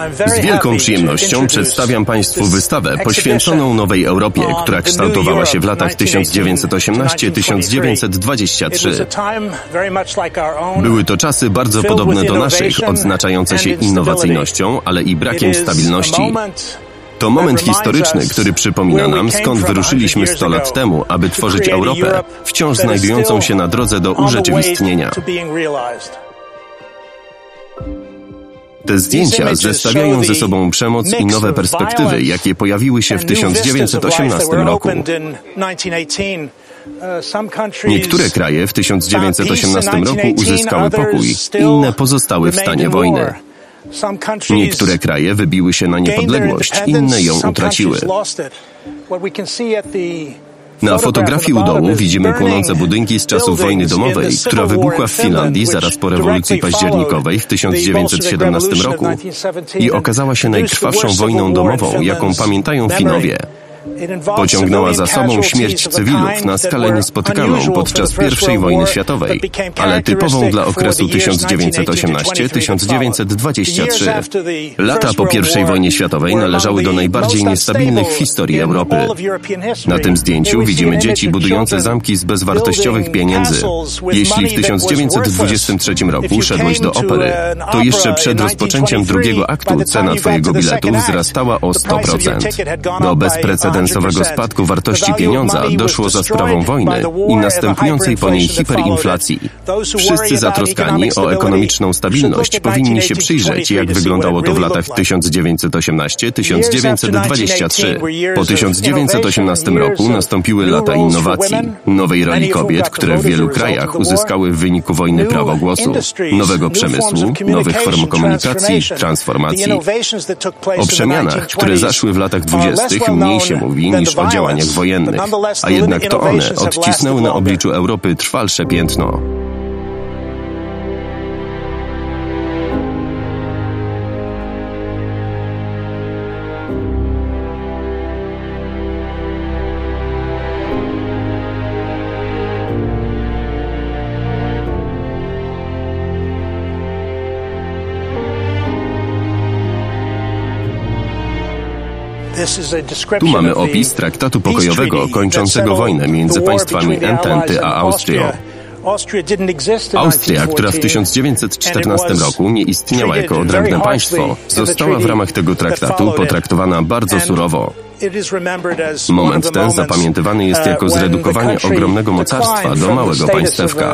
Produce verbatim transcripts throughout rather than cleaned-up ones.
Z wielką przyjemnością przedstawiam Państwu wystawę poświęconą Nowej Europie, która kształtowała się w latach tysiąc dziewięćset osiemnasty do tysiąc dziewięćset dwudziesty trzeci. Były to czasy bardzo podobne do naszych, odznaczające się innowacyjnością, ale i brakiem stabilności. To moment historyczny, który przypomina nam, skąd wyruszyliśmy sto lat temu, aby tworzyć Europę, wciąż znajdującą się na drodze do urzeczywistnienia. Te zdjęcia zestawiają ze sobą przemoc i nowe perspektywy, jakie pojawiły się w tysiąc dziewięćset osiemnastym roku. Niektóre kraje w tysiąc dziewięćset osiemnastym roku uzyskały pokój, inne pozostały w stanie wojny. Niektóre kraje wybiły się na niepodległość, inne ją utraciły. Na fotografii u dołu widzimy płonące budynki z czasów wojny domowej, która wybuchła w Finlandii zaraz po rewolucji październikowej w tysiąc dziewięćset siedemnastym roku i okazała się najkrwawszą wojną domową, jaką pamiętają Finowie. Pociągnęła za sobą śmierć cywilów na skalę niespotykaną podczas pierwszej wojny światowej, ale typową dla okresu tysiąc dziewięćset osiemnasty do tysiąc dziewięćset dwudziesty trzeci. Lata po pierwszej wojnie światowej należały do najbardziej niestabilnych w historii Europy. Na tym zdjęciu widzimy dzieci budujące zamki z bezwartościowych pieniędzy. Jeśli w tysiąc dziewięćset dwudziestym trzecim roku szedłeś do opery, to jeszcze przed rozpoczęciem drugiego aktu cena twojego biletu wzrastała o sto procent. Do bezprecedensowego spadku wartości pieniądza doszło za sprawą wojny i następującej po niej hiperinflacji. Wszyscy zatroskani o ekonomiczną stabilność powinni się przyjrzeć, jak wyglądało to w latach tysiąc dziewięćset osiemnasty do tysiąc dziewięćset dwudziesty trzeci. Po tysiąc dziewięćset osiemnastym roku nastąpiły lata innowacji, nowej roli kobiet, które w wielu krajach uzyskały w wyniku wojny prawo głosu, nowego przemysłu, nowych form komunikacji, transformacji. O przemianach, które zaszły w latach dwudziestych mniej się mówi niż o działaniach wojennych, a jednak to one odcisnęły na obliczu Europy trwalsze piętno. Tu mamy opis traktatu pokojowego kończącego wojnę między państwami Ententy a Austrią. Austria, która w tysiąc dziewięćset czternastym roku nie istniała jako odrębne państwo, została w ramach tego traktatu potraktowana bardzo surowo. Moment ten zapamiętywany jest jako zredukowanie ogromnego mocarstwa do małego państewka.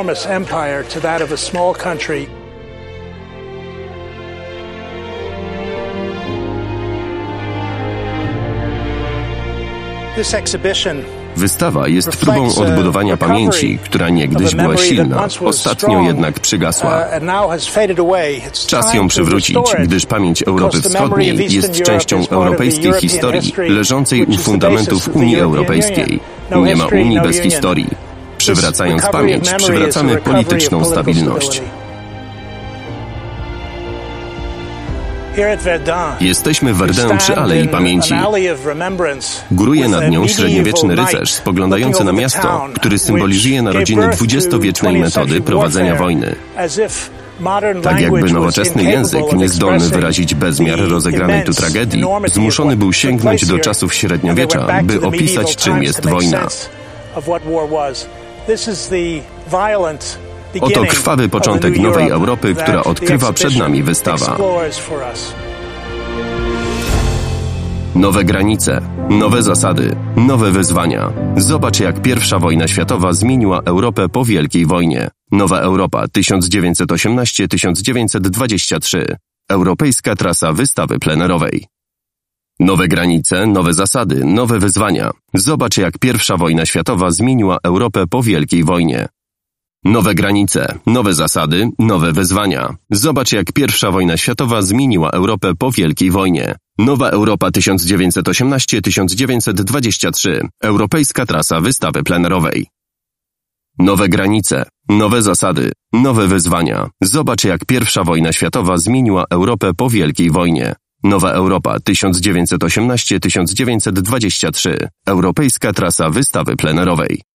Wystawa jest próbą odbudowania pamięci, która niegdyś była silna, ostatnio jednak przygasła. Czas ją przywrócić, gdyż pamięć Europy Wschodniej jest częścią europejskiej historii, leżącej u fundamentów Unii Europejskiej. Nie ma Unii bez historii. Przywracając pamięć, przywracamy polityczną stabilność. Jesteśmy w Verdun przy Alei Pamięci. Góruje nad nią średniowieczny rycerz spoglądający na miasto, który symbolizuje narodziny dwudziestowiecznej metody prowadzenia wojny. Tak jakby nowoczesny język, niezdolny wyrazić bezmiar rozegranej tu tragedii, zmuszony był sięgnąć do czasów średniowiecza, by opisać, czym jest wojna. Oto krwawy początek nowej Europy, która odkrywa przed nami wystawa. Nowe granice, nowe zasady, nowe wyzwania. Zobacz, jak pierwsza wojna światowa zmieniła Europę po Wielkiej Wojnie. Nowa Europa tysiąc dziewięćset osiemnasty do tysiąc dziewięćset dwudziesty trzeci. Europejska trasa wystawy plenerowej. Nowe granice, nowe zasady, nowe wyzwania. Zobacz, jak pierwsza wojna światowa zmieniła Europę po Wielkiej Wojnie. Nowe granice, nowe zasady, nowe wyzwania. Zobacz, jak pierwsza wojna światowa zmieniła Europę po Wielkiej Wojnie. Nowa Europa tysiąc dziewięćset osiemnasty do tysiąc dziewięćset dwudziesty trzeci. Europejska trasa wystawy plenerowej. Nowe granice, nowe zasady, nowe wyzwania. Zobacz, jak pierwsza wojna światowa zmieniła Europę po Wielkiej Wojnie. Nowa Europa tysiąc dziewięćset osiemnasty do tysiąc dziewięćset dwudziesty trzeci. Europejska trasa wystawy plenerowej.